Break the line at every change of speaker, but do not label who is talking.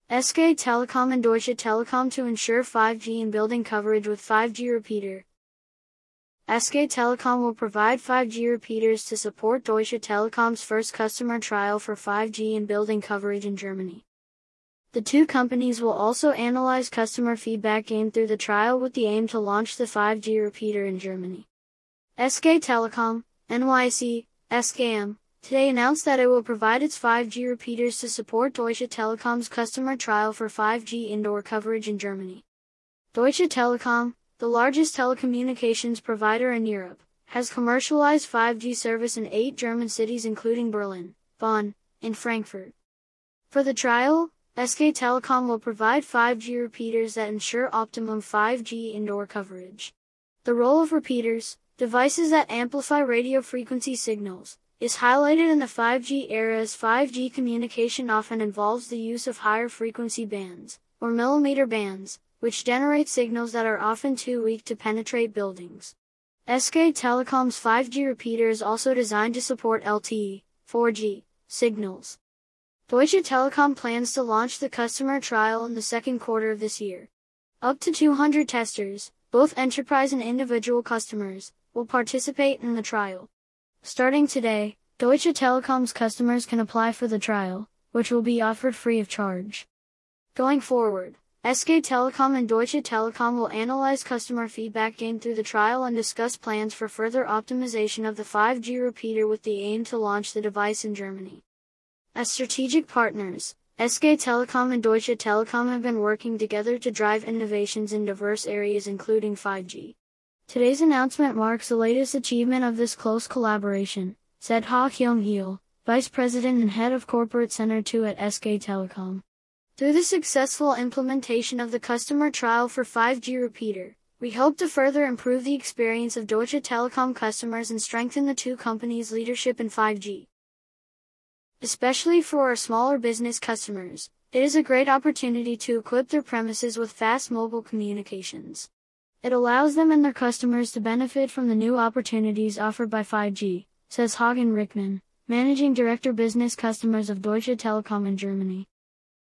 SK Telekom and Deutsche Telekom to ensure 5G in building coverage with 5G repeater. SK Telekom will provide 5G repeaters to support Deutsche Telekom's first customer trial for 5G in building coverage in Germany. The two companies will also analyze customer feedback gained through the trial with the aim to launch the 5G repeater in Germany. SK Telekom, NYC, SKM, today announced that it will provide its 5G repeaters to support Deutsche Telekom's customer trial for 5G indoor coverage in Germany. Deutsche Telekom, the largest telecommunications provider in Europe, has commercialized 5G service in 8 German cities including Berlin, Bonn, and Frankfurt. For the trial, SK Telekom will provide 5G repeaters that ensure optimum 5G indoor coverage. The role of repeaters, devices that amplify radio frequency signals, is highlighted in the 5G era as 5G communication often involves the use of higher frequency bands, or millimeter bands, which generate signals that are often too weak to penetrate buildings. SK Telekom's 5G repeater is also designed to support LTE, 4G, signals. Deutsche Telekom plans to launch the customer trial in the second quarter of this year. Up to 200 testers, both enterprise and individual customers, will participate in the trial. Starting today, Deutsche Telekom's customers can apply for the trial, which will be offered free of charge. Going forward, SK Telekom and Deutsche Telekom will analyze customer feedback gained through the trial and discuss plans for further optimization of the 5G repeater with the aim to launch the device in Germany. As strategic partners, SK Telekom and Deutsche Telekom have been working together to drive innovations in diverse areas including 5G. Today's announcement marks the latest achievement of this close collaboration, said Ha Kyung-il, Vice President and Head of Corporate Center 2 at SK Telecom. Through the successful implementation of the customer trial for 5G repeater, we hope to further improve the experience of Deutsche Telekom customers and strengthen the two companies' leadership in 5G. Especially for our smaller business customers, it is a great opportunity to equip their premises with fast mobile communications. It allows them and their customers to benefit from the new opportunities offered by 5G, says Hagen Rickman, Managing Director Business Customers of Deutsche Telekom in Germany.